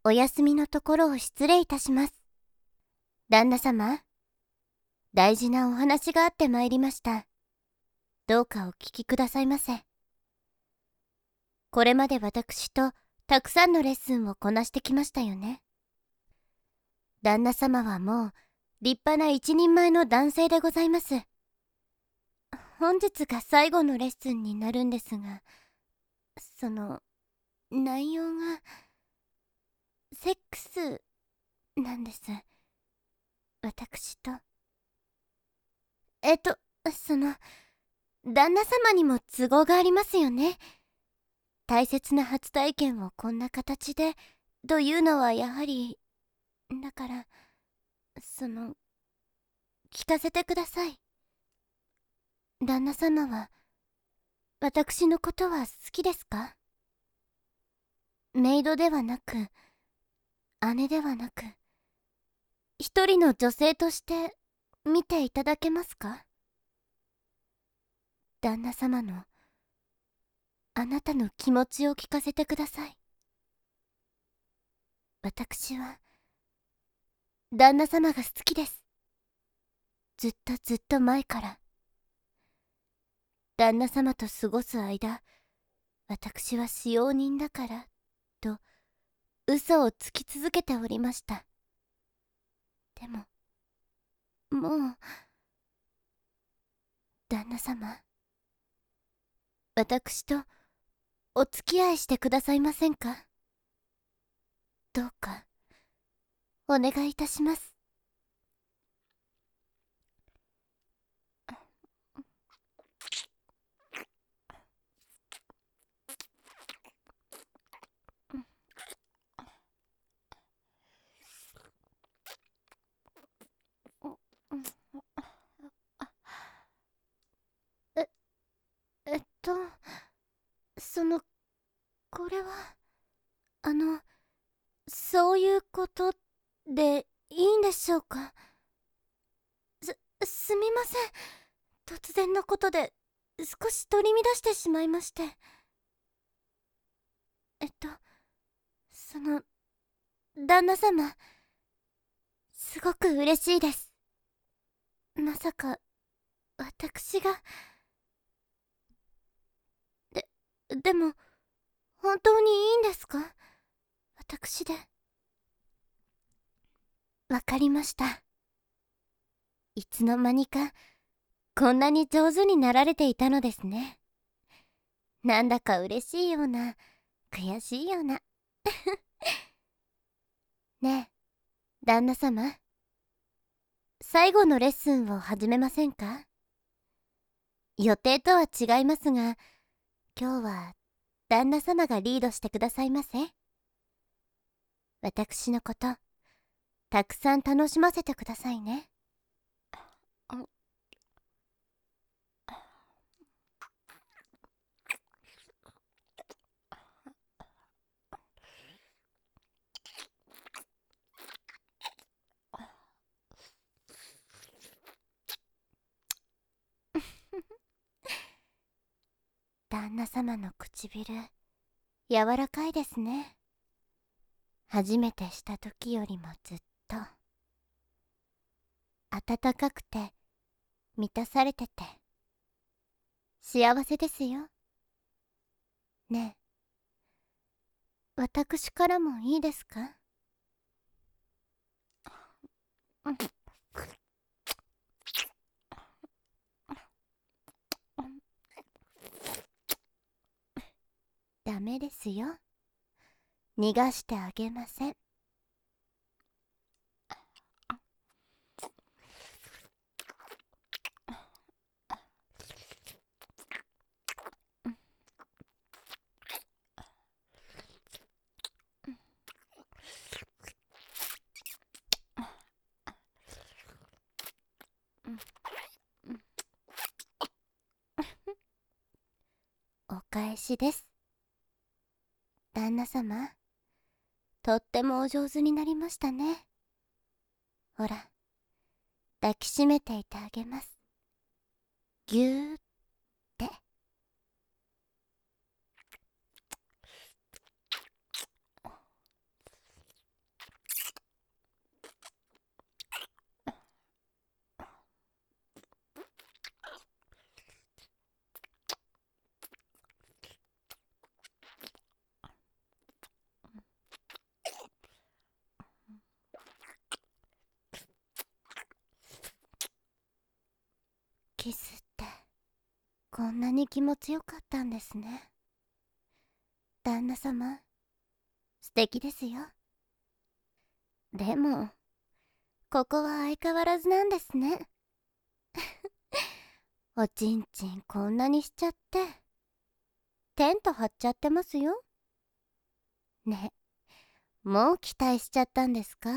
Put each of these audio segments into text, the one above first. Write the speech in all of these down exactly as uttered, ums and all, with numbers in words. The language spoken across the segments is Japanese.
お休みのところを失礼いたします。旦那様、大事なお話があってまいりました。どうかお聞きくださいませ。これまで私とたくさんのレッスンをこなしてきましたよね。旦那様はもう立派な一人前の男性でございます。本日が最後のレッスンになるんですが、その内容がセックスなんです。私と。えっと、その、旦那様にも都合がありますよね。大切な初体験をこんな形でというのはやはり、だから、その、聞かせてください。旦那様は、私のことは好きですか？メイドではなく、姉ではなく、一人の女性として見ていただけますか？旦那様の、あなたの気持ちを聞かせてください。私は、旦那様が好きです。ずっとずっと前から。旦那様と過ごす間、私は使用人だから、と、嘘をつき続けておりました。でも、もう、旦那様、私とお付き合いしてくださいませんか？どうか、お願いいたします。え、えっと、その、これは、あの、そういうことでいいんでしょうか？す、すみません。突然のことで少し取り乱してしまいまして。えっと、その、旦那様、すごく嬉しいです。まさか、私が。で、でも、本当にいいんですか？私で。わかりました。いつの間にか、こんなに上手になられていたのですね。なんだか嬉しいような、悔しいような。ねえ、旦那様。最後のレッスンを始めませんか？予定とは違いますが、今日は旦那様がリードしてくださいませ。私のこと、たくさん楽しませてくださいね。旦那様の唇、柔らかいですね。初めてした時よりもずっと。温かくて、満たされてて、幸せですよ。ねえ、私からもいいですか？うん。ダメですよ。逃がしてあげません。お返しです。旦那様、とってもお上手になりましたね。ほら、抱きしめていてあげます。ぎゅーって。 キスってこんなに気持ちよかったんですね。旦那様、素敵ですよ。でもここは相変わらずなんですね。おちんちんこんなにしちゃってテント張っちゃってますよ。ね、もう期待しちゃったんですか？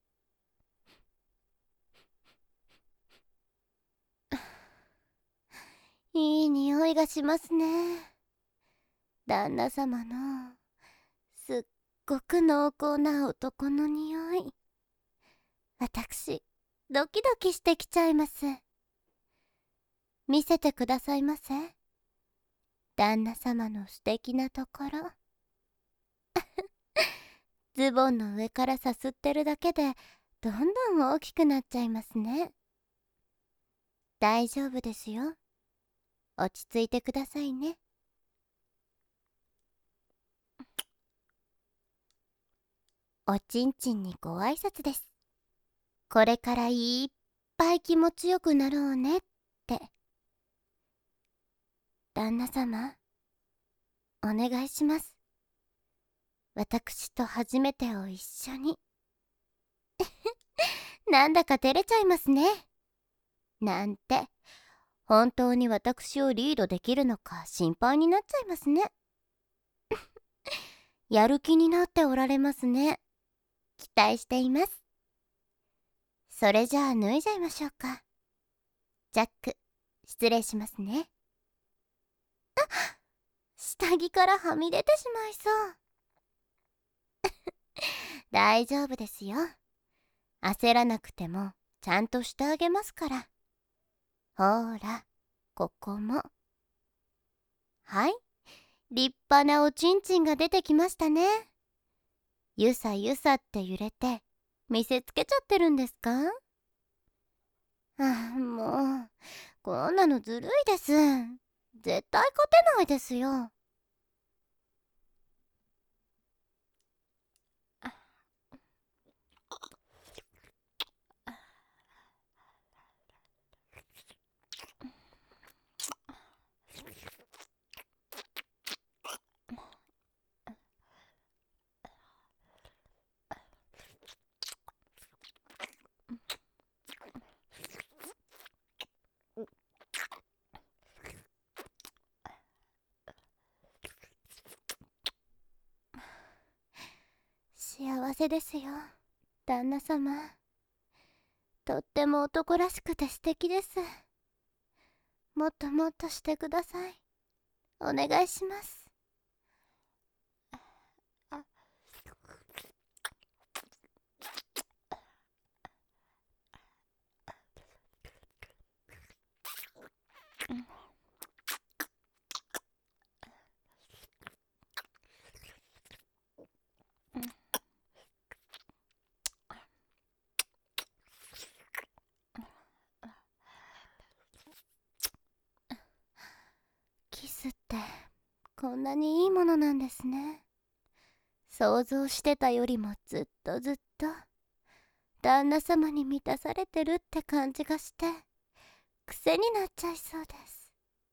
いい匂いがしますね。旦那様のすっごく濃厚な男の匂い。私ドキドキしてきちゃいます。見せてくださいませ、旦那様の素敵なところ。ズボンの上からさすってるだけでどんどん大きくなっちゃいますね。大丈夫ですよ。落ち着いてくださいね。おちんちんにご挨拶です。これからいっぱい気持ちよくなろうねって。旦那様、お願いします。私と初めてを一緒に。なんだか照れちゃいますね。なんて、本当に私をリードできるのか心配になっちゃいますね。やる気になっておられますね。期待しています。それじゃあ脱いじゃいましょうか。ジャック、失礼しますね。あ、下着からはみ出てしまいそう。大丈夫ですよ。焦らなくてもちゃんとしてあげますから。ほーら、ここも。はい、立派なおちんちんが出てきましたね。ゆさゆさって揺れて見せつけちゃってるんですか？あ、もうこんなのずるいです。絶対勝てないですよ。幸せですよ、旦那様。とっても男らしくて素敵です。もっともっとしてください。お願いします。あ、キスってこんなにいいものなんですね。想像してたよりもずっとずっと旦那様に満たされてるって感じがして癖になっちゃいそうです。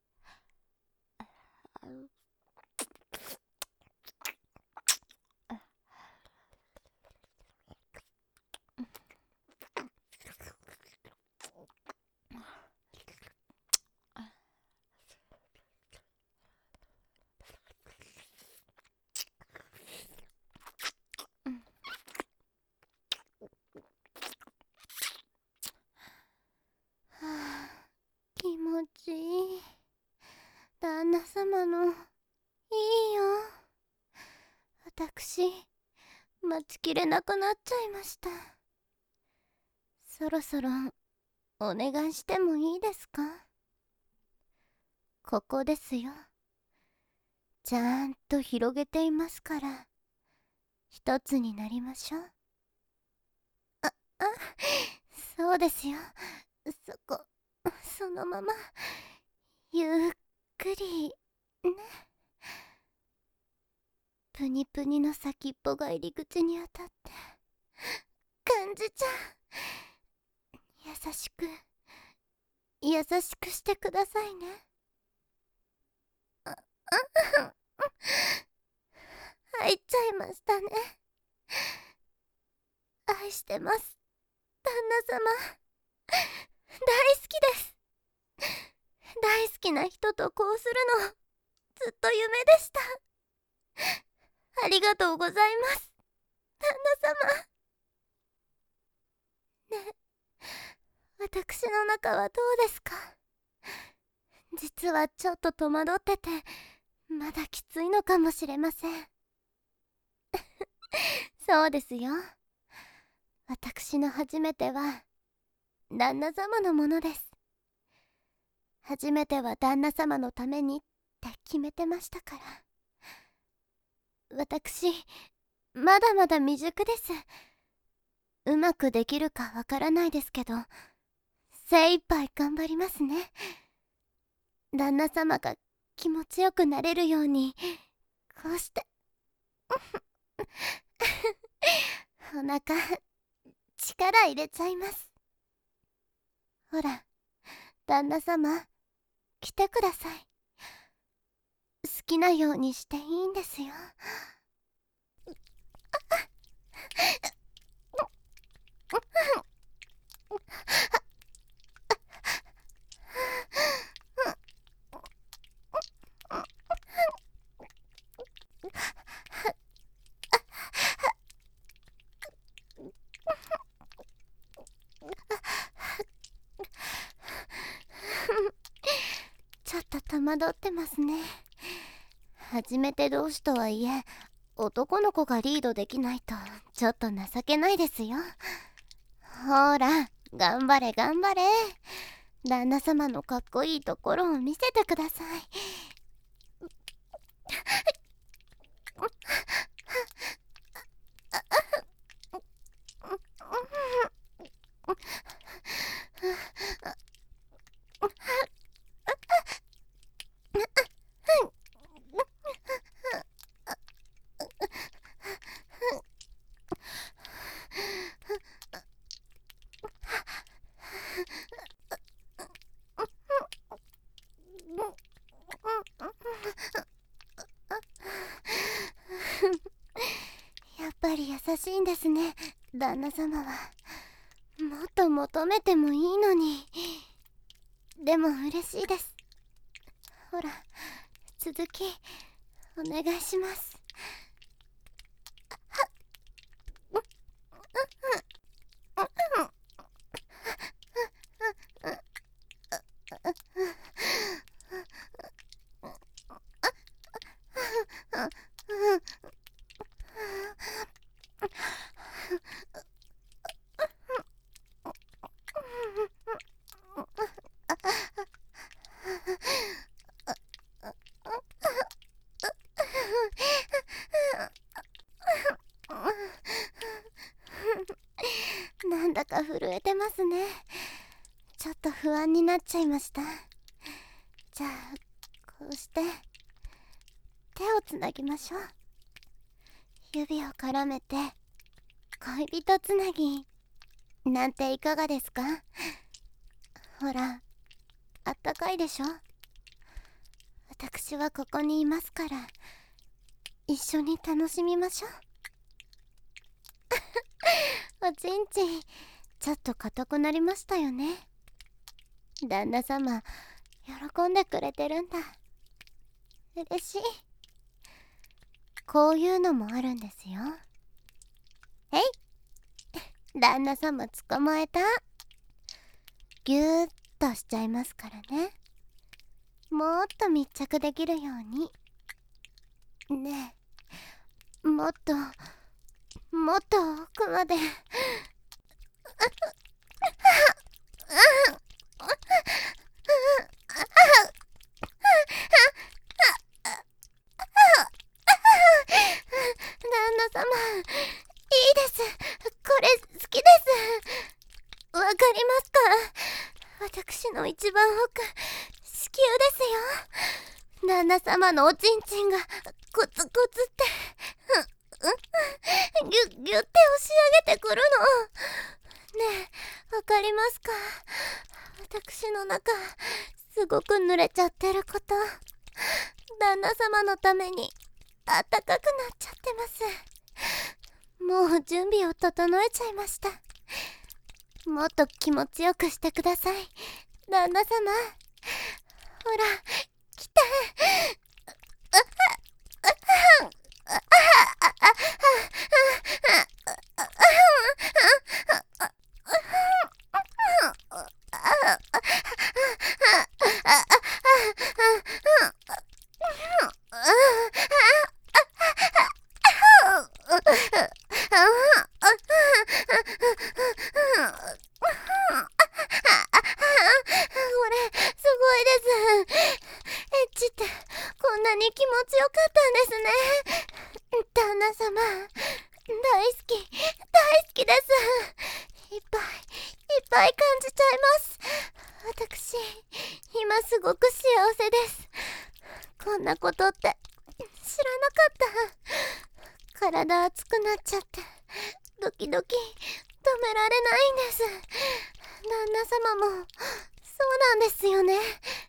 はあ、気持ちいい。旦那様のいいよ。私待ちきれなくなっちゃいました。そろそろお願いしてもいいですか？ここですよ。ちゃんと広げていますから一つになりましょう。あ、あ、そうですよ。そこ、そのままゆっくりね。プニプニの先っぽが入り口に当たって感じちゃう。優しく優しくしてくださいね。入っちゃいましたね。愛してます、旦那様。大好きです。大好きな人とこうするのずっと夢でした。ありがとうございます、旦那様。ねえ、私の中はどうですか？実はちょっと戸惑ってて、まだきついのかもしれません。そうですよ。私の初めては旦那様のものです。初めては旦那様のためにって決めてましたから。私まだまだ未熟です。うまくできるかわからないですけど、精一杯頑張りますね。旦那様が気持ちよくなれるように、こうしてお腹力入れちゃいます。ほら、旦那様、来てください。好きなようにしていいんですよ。ちょっと戸惑ってますね。初めて同士とはいえ、男の子がリードできないとちょっと情けないですよ。ほら、頑張れ頑張れ。旦那様のかっこいいところを見せてください。やっぱり優しいんですね、旦那様は。もっと求めてもいいのに。でも嬉しいです。ほら、続きお願いします。なんだか震えてますね。ちょっと不安になっちゃいました。じゃあこうして手をつなぎましょう。指を絡めて恋人つなぎなんていかがですか？ほら、あったかいでしょ。私はここにいますから、一緒に楽しみましょう。おちんちん、ちょっと硬くなりましたよね。旦那様、喜んでくれてるんだ。嬉しい。こういうのもあるんですよ。えい、旦那様捕まえた。ぎゅーっとしちゃいますからね。もっと密着できるように。ねえ、もっともっと奥まで。旦那様、いいです。これ好きです。わかりますか？私の一番奥、子宮ですよ。旦那様のおちんちんがコツコツってギュッギュッて押し上げてくるの。ねえ、わかりますか？ 私の中すごく濡れちゃってること、旦那様のためにあったかくなっちゃってます。もう準備を整えちゃいました。もっと気持ちよくしてください、旦那様。ほら来て。こんなに気持ちよかったんですね。旦那様、大好き、大好きです。いっぱい、いっぱい感じちゃいます。私、今すごく幸せです。こんなことって知らなかった。体熱くなっちゃって、ドキドキ止められないんです。旦那様も、そうなんですよね。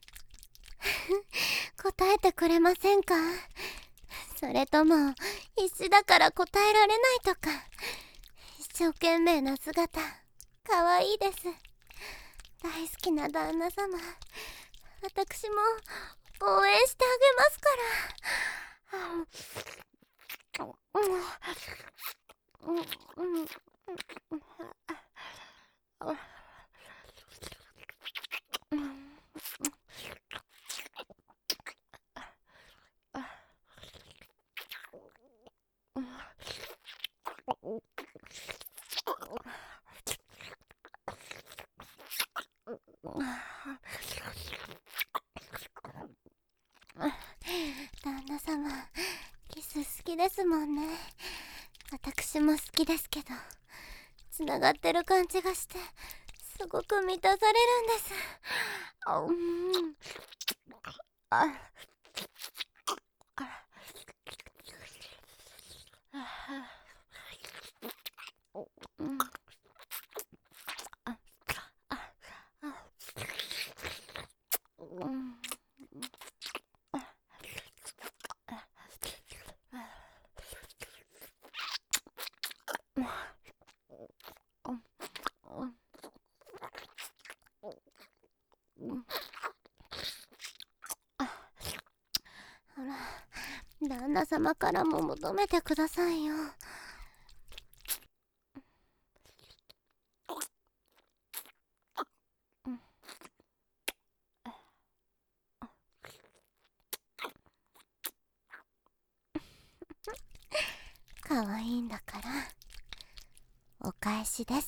答えてくれませんか？それとも必死だから答えられないとか。一生懸命な姿かわいいです。大好きな旦那様、私も応援してあげますから。旦那様、キス好きですもんね。私も好きですけど、つながってる感じがしてすごく満たされるんです。あ、うん、あ、うん、あ、あ、あ、うん。ほら、旦那様からも求めてくださいよ。可愛いんだからお返しです。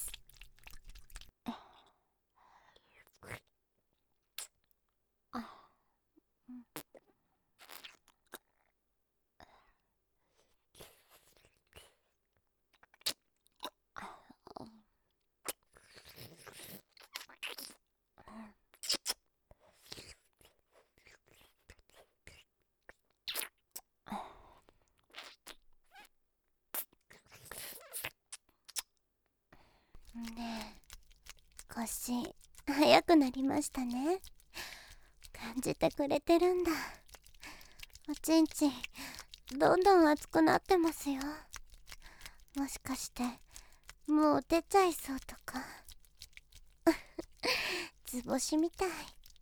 ねえ、腰早くなりましたね。感じてくれてるんだ。おちんちんどんどん熱くなってますよ。もしかしてもう出ちゃいそうとか。図星みたい。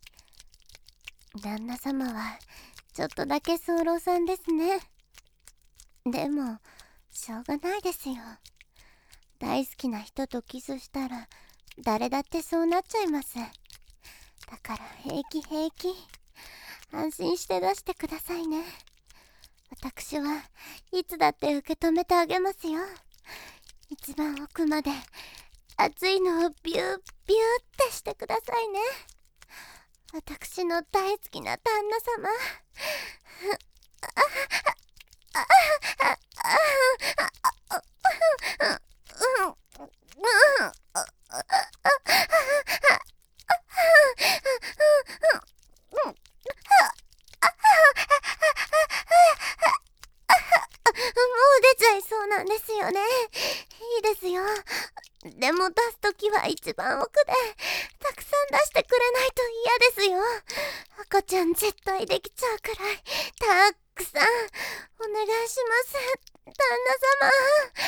旦那様はちょっとだけ早漏さんですね。でもしょうがないですよ。大好きな人とキスしたら誰だってそうなっちゃいます。だから平気平気、安心して出してくださいね。私はいつだって受け止めてあげますよ。一番奥まで熱いのをビュービューってしてくださいね。私の大好きな旦那様。そうなんですよね。いいですよ。でも出すときは一番奥でたくさん出してくれないと嫌ですよ。赤ちゃん絶対できちゃうくらいたくさんお願いします、旦那様。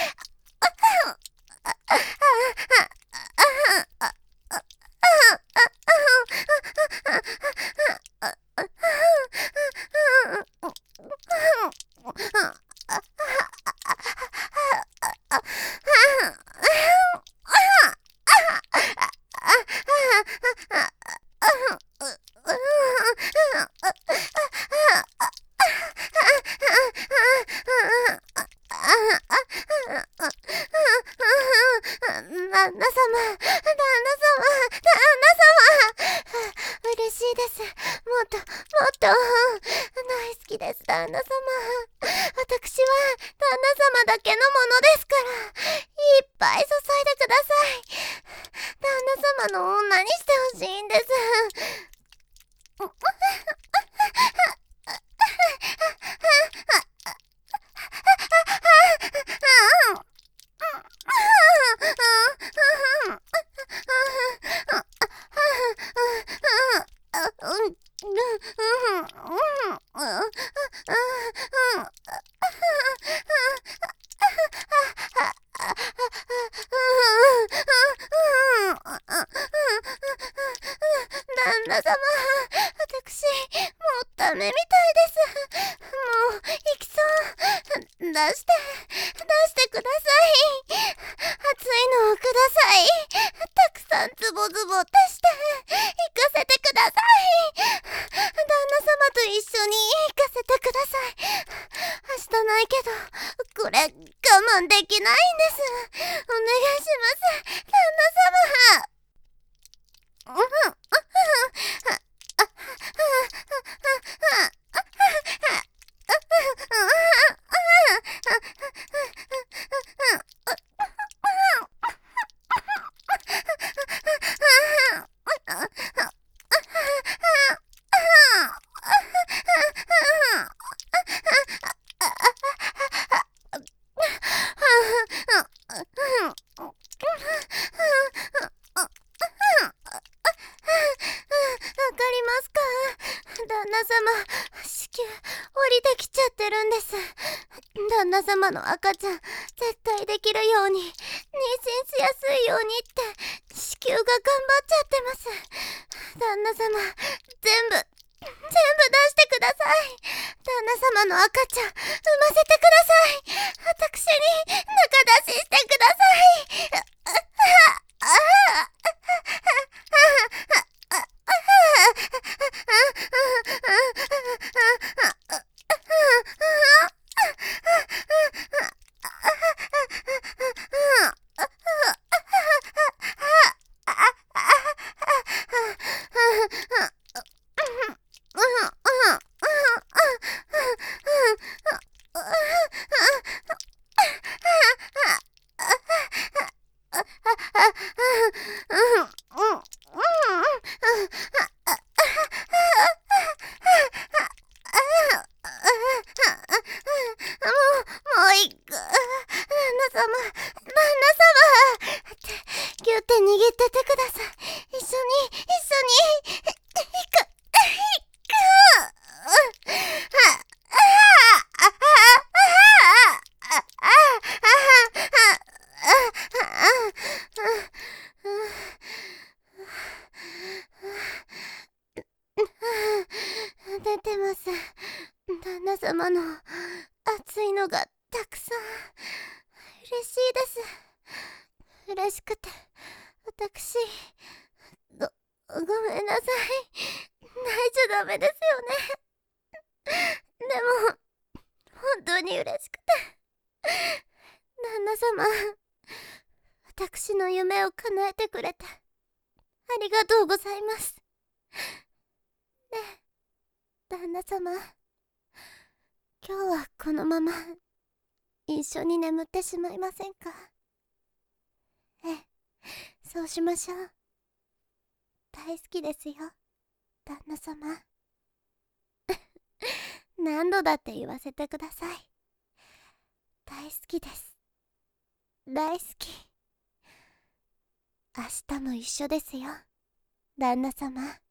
旦那様、旦那様、旦那様、嬉しいです。もっと、もっと、大好きです、旦那様。私は旦那様だけのものですから、いっぱい注いでください。旦那様の女にしてほしいんです。旦那様、私、もうダメみたいです。もう、行きそう。出して、出してください。熱いのをください。たくさんズボズボ出して、行かせてください。旦那様と一緒に行かせてください。明日ないけど、これ、我慢できないんです。お願いします、旦那様。旦那様、子宮降りてきちゃってるんです。旦那様の赤ちゃん絶対できるように、妊娠しやすいようにって子宮が頑張っちゃってます。旦那様、全部全部出してください。旦那様の赤ちゃん産ませてください。私に仲出ししてください。ギュって握っててください。一緒に、一緒に、いく、いく。出てます。旦那様の熱いのがたくさん。嬉しいです。嬉しくて、私、ご、ごめんなさい。泣いちゃダメですよね。でも、本当に嬉しくて。旦那様、私の夢を叶えてくれて、ありがとうございます。ねえ、旦那様、今日はこのまま、一緒に眠ってしまいませんか？ええ、そうしましょう。大好きですよ、旦那様。何度だって言わせてください。大好きです。大好き。明日も一緒ですよ、 旦那様。